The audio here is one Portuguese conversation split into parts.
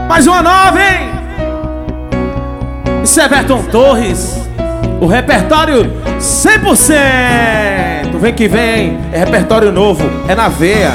Mais uma nova, hein? Isso é Everton Torres. O repertório 100%. Vem que vem, é repertório novo, é na veia.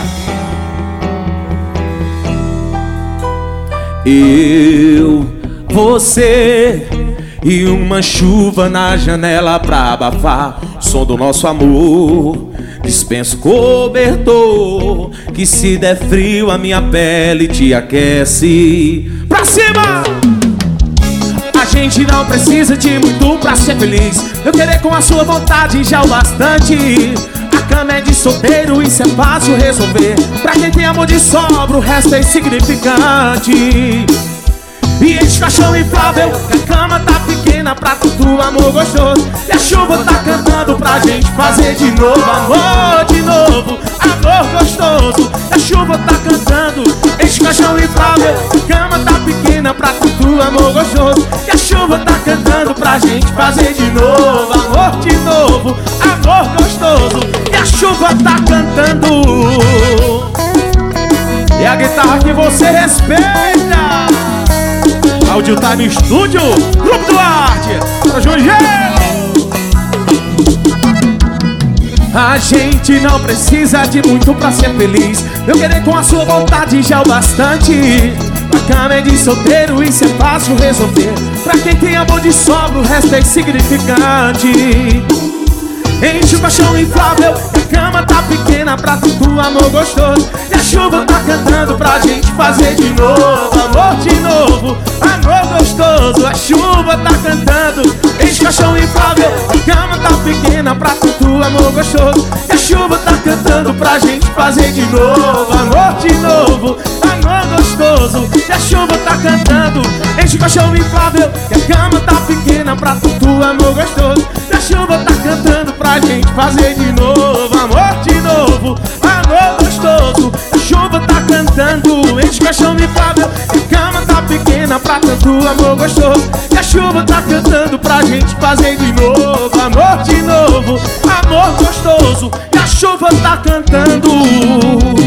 Eu, você e uma chuva na janela pra abafar o som do nosso amor. Dispenso cobertor, que se der frio a minha pele te aquece. Pra cima! A gente não precisa de muito pra ser feliz. Eu querer com a sua vontade já é o bastante. A cama é de solteiro, isso é fácil resolver. Pra quem tem amor de sobra, o resto é insignificante. E enche o caixão inflável, que a cama tá pequena pra tudo, amor gostoso. E a chuva tá cantando pra gente fazer de novo, amor de novo, amor gostoso. E a chuva tá cantando, enche o caixão inflável, que a cama tá pequena pra tudo, amor gostoso. E a chuva tá cantando pra gente fazer de novo, amor de novo, amor gostoso. E a chuva tá cantando. E a guitarra que você respeita. Audio Time Studio, Grupo Duarte, pra Jorge. A gente não precisa de muito pra ser feliz. Eu querer com a sua vontade já é o bastante. A cama é de solteiro, isso é fácil resolver. Pra quem tem amor de sobra, o resto é insignificante. Enche o caixão inflável, a cama tá pequena pra tudo, amor gostoso. E a chuva tá cantando pra gente fazer de novo, amor de novo, amor gostoso. A chuva tá cantando, enche o caixão inflável, a cama tá pequena pra tudo, amor gostoso. E a chuva tá cantando pra gente fazer de novo, amor de novo, amor gostoso. E a chuva tá cantando, enche o caixão inflável, e a cama tá pequena pra tudo, amor gostoso. E a chuva tá cantando pra gente fazer de novo, amor de novo, amor gostoso. A chuva tá cantando, enche o caixão inflável, e a cama tá pequena pra tanto amor gostoso. E a chuva tá cantando pra gente fazer de novo, amor de novo, amor gostoso. E a chuva tá cantando.